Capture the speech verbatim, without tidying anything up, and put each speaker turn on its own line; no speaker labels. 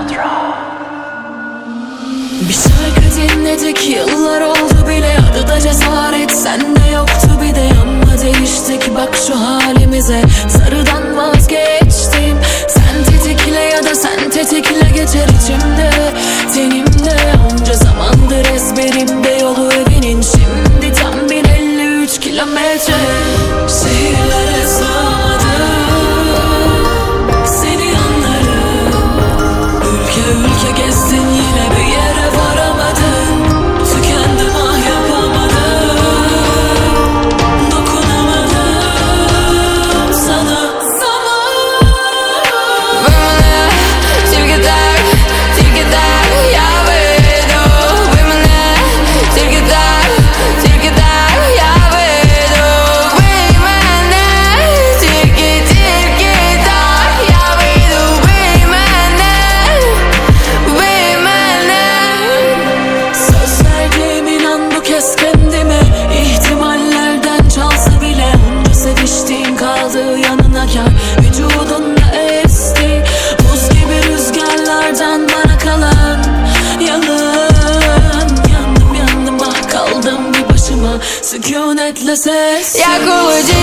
Bir şarkı dinledik, yıllar oldu bile, adı da cesaret, sende yoktu bir de. Ama değiştik bak şu halimize, sarıdan vazgeçtim. Sen tetikle ya da sen tetikle, geçer içimde, tenimde. Onca zamandır ezberimde yolu evinin, şimdi tam bin elli üç kilometre. Şehirlere sığamadım seni anlarım, ülke ülke gezdin yine bir yere varamadın. Tükendim ah yapamadım, dokunamadım sana. Zaman
Women till dark, till dark, jag vet du. Women till dark, till dark, jag vet du. Women till till dark, jag vet du. Women, women.
söz verdiğim, inan bu kez kendime, ihtimallerden çalsa bile. Onca seviştiğim kaldı yanına kar, vücudunda esti buz gibi rüzgarlardan bana kalan yalın. Yandım yandım ah kaldım bir başıma, sükunetle ses
Я кулачи